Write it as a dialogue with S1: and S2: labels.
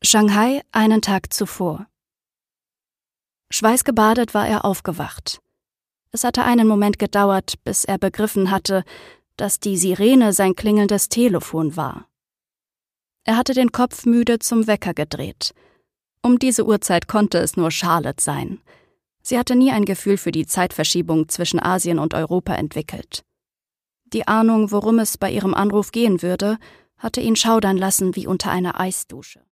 S1: Shanghai einen Tag zuvor. Schweißgebadet war er aufgewacht. Es hatte einen Moment gedauert, bis er begriffen hatte, dass die Sirene sein klingelndes Telefon war. Er hatte den Kopf müde zum Wecker gedreht. Um diese Uhrzeit konnte es nur Charlotte sein. Sie hatte nie ein Gefühl für die Zeitverschiebung zwischen Asien und Europa entwickelt. Die Ahnung, worum es bei ihrem Anruf gehen würde, hatte ihn schaudern lassen wie unter einer Eisdusche.